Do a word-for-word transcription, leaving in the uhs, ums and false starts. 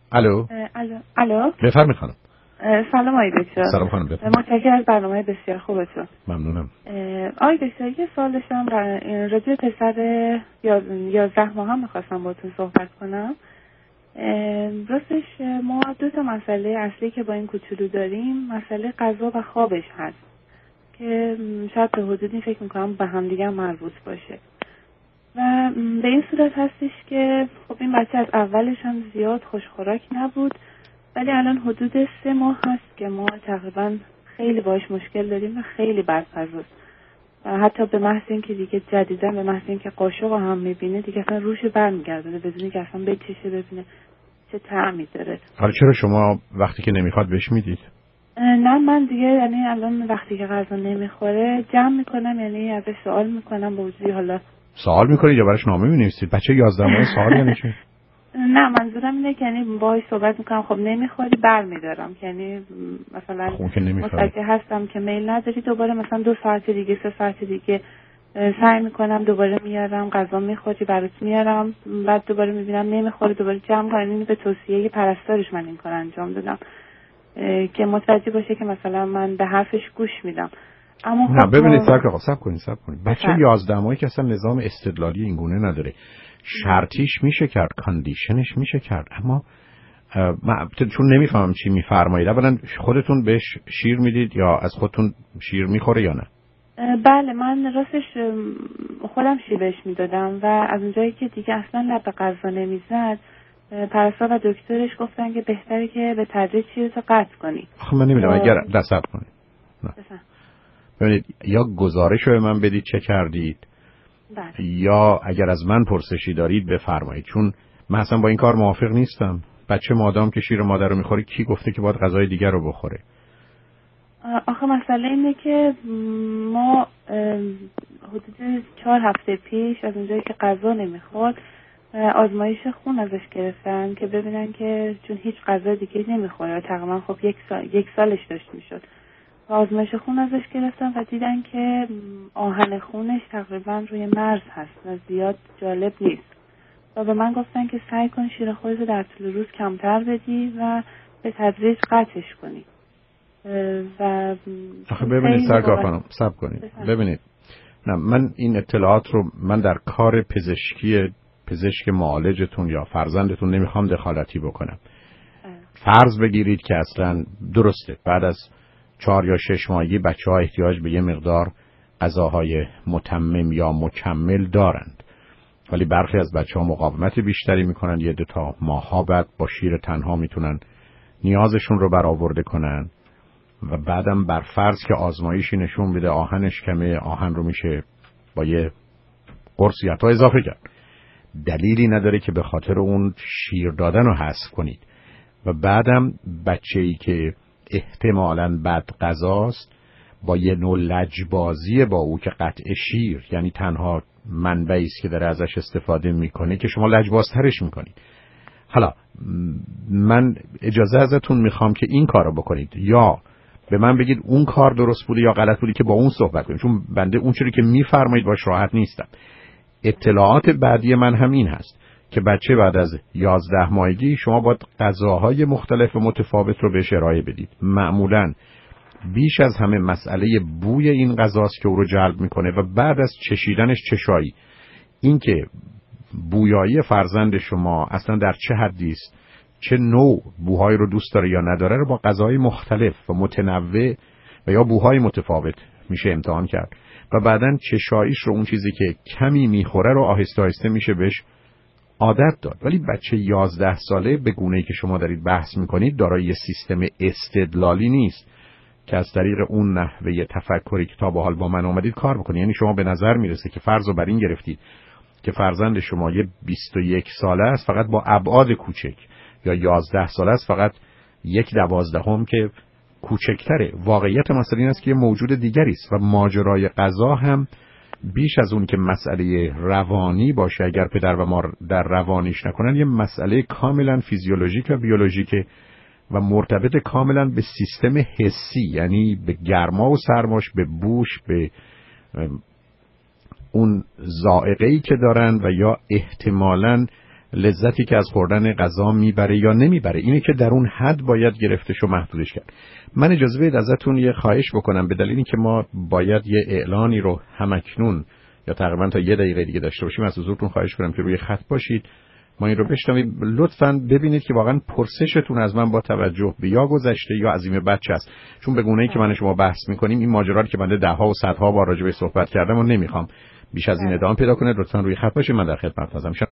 الو الو الو بفرمایید خانم. سلام آقای دکتر. سلام خانم بفرمایید. متشکرم از برنامه بسیار خوبتون. ممنونم. آقای دکتر یه سوال داشتم راجع به پسر یازده ماه هم می‌خواستم باهاتون صحبت کنم. راستش ما دو تا مسئله اصلی که با این کوچولو داریم مسئله غذا و خوابش هست که شاید به حدودی فکر میکنم به هم دیگه مربوط باشه و به این صورت هستش که خب این بچه از اولش هم زیاد خوشخوراک نبود ولی الان حدود سه ماه هست که ما تقریبا خیلی باش مشکل داریم و خیلی بدفضاست و حتی به محض اینکه دیگه جدیدن به محض اینکه قاشق هم میبینه دیگه اصلا روش برمیگردونه بدون که اصلا بچشه ببینه چه طعمی داره. حالا چرا شما وقتی که نمیخواد بهش میدید؟ نه من دیگه یعنی الان وقتی که غذا نمیخوره جمع میکنم یعنی ازش سوال میکنم با وجودی حالا سوال میکنید یا براش نامه مینویسید؟ بچه یازده ماه سوال یعنی چی؟ نه منظورم اینه که یعنی باهاش صحبت میکنم خب نمیخوری برمیدارم یعنی مثلا متوجه هستم که میل نداری دوباره مثلا دو ساعت دیگه سه ساعت دیگه سعی میکنم دوباره میارم غذا میخوری برات میارم بعد دوباره میبینم نمیخوره دوباره جمع کنم. اینو به توصیه پرستارش من این کار انجام دادم که متوجه باشه که مثلا من به حرفش گوش میدم. اما نه ببینید صبر آقا صبر کنید صبر کنید بچه یازده ماهی که اصلا نظام استدلالی این گونه نداره. شرطیش میشه کرد کاندیشنش میشه کرد اما من چون نمیفهمم چی میفرمایید. اولا خودتون بهش شیر میدید یا از خودتون شیر میخوره یا نه؟ بله من راستش خودم شیر بهش میدادم و از اونجایی که دیگه اصلا لب به غذا نمیزد پرستار و دکترش گفتن که بهتره که به تدریج چیزو قطع کنی. خب من نمیدونم اگر دستت کنید نه ببینید یا گزارش رو به من بدید چه کردید بله. یا اگر از من پرسشی دارید بفرمایید چون من اصلا با این کار موافق نیستم. بچه مادام که شیر مادر رو میخوره کی گفته که باید غذای دیگر رو بخوره؟ آخه مسئله اینه که ما حدود چهار هفته پیش از اونجایی که غذا نمیخورد آزمایش خون ازش گرفتن که ببینن که چون هیچ غذا دیگه نمیخوره تقریبا خب یک سال یک سالش داشت میشد و آزمایش خون ازش گرفتن و دیدن که آهن خونش تقریبا روی مرز هست و زیاد جالب نیست و به من گفتن که سعی کن شیر خودت در طول روز کمتر بدی و به تدریج قطعش کنی. و آخه ببینید سرکار خانم صبر کنید ببینید نه من این اطلاعات رو من در کار پزشکی پزشک معالجتون یا فرزندتون نمیخوام دخالتی بکنم. فرض بگیرید که اصلا درسته بعد از چهار یا شش ماهگی بچه ها احتیاج به یه مقدار غذاهای متمم یا مکمل دارند ولی برخی از بچه ها مقاومت بیشتری میکنن یه دو تا ماه ها بعد با شیر تنها میتونن نیازشون رو برآورده کنن و بعدم بر فرض که آزمایشی نشون بده آهنش کمه آهن رو میشه با یه قرص یتا اضافه کرد. دلیلی نداره که به خاطر اون شیر دادن رو حذف کنید و بعدم بچه‌ای که احتمالاً بد غذاست با یه نوع لجبازی با او که قطع شیر یعنی تنها منبعی است که داره ازش استفاده میکنه که شما لجبازترش میکنید. حالا من اجازه ازتون میخوام که این کارو بکنید یا به من بگید اون کار درست بوده یا غلط بوده که با اون صحبت کنیم چون بنده اون چیزی که میفرمایید باش راحت نیستم. اطلاعات بعدی من همین هست که بچه بعد از یازده ماهگی شما باید غذاهای مختلف و متفاوت رو بهش ارائه بدید. معمولاً بیش از همه مسئله بوی این غذاست که او رو جلب میکنه و بعد از چشیدنش چشایی. این که بویایی فرزند شما اصلا در چه حدی است چه نوع بوهای رو دوست داره یا نداره رو با غذاهای مختلف و متنوع و یا بوهای متفاوت میشه امتحان کرد و بعدن چشاییش رو اون چیزی که کمی میخوره رو آهسته آهسته میشه بهش عادت داد. ولی بچه یازده ساله به گونه‌ای که شما دارید بحث میکنید دارای یه سیستم استدلالی نیست که از طریق اون نحوه تفکری که تا به حال با من اومدید کار بکنید. یعنی شما به نظر میرسه که فرض رو بر این گرفتید که فرزند شما یه بیست و یک ساله است فقط با ابعاد کوچک یا یازده ساله است فقط یک دوازدهم که کوچکتره. واقعیت مسئله این است که یه موجود دیگری است و ماجرای غذا هم بیش از اون که مسئله روانی باشه اگر پدر و مادر در روانیش نکنن یه مسئله کاملا فیزیولوژیک و بیولوژیکه و مرتبط کاملا به سیستم حسی یعنی به گرما و سرماش به بوش به اون ذائقه‌ای که دارن و یا احتمالاً لذتی که از خوردن غذا میبره یا نمیبره، اینه که در اون حد باید گرفتش و محدودش کرد. من اجازه بدید ازتون یه خواهش بکنم، به دلیل اینکه ما باید یه اعلانی رو همکنون یا تقریبا تا یه دقیقه دیگه داشته باشیم، از حضورتون خواهش کنم که روی خط باشید، ما این رو بشنویم. لطفاً ببینید که واقعا پرسشتون از من با توجه به یا گذشته یا عظیم بچه است، چون به گونه‌ای که من شما بحث می‌کنیم این ماجرا که بنده ده‌ها و صدها بار راجع به صحبت کردم و نمی‌خوام بیش از این ادامه پیدا کنه. لطفاً روی خط باشید، من در خدمت هستم.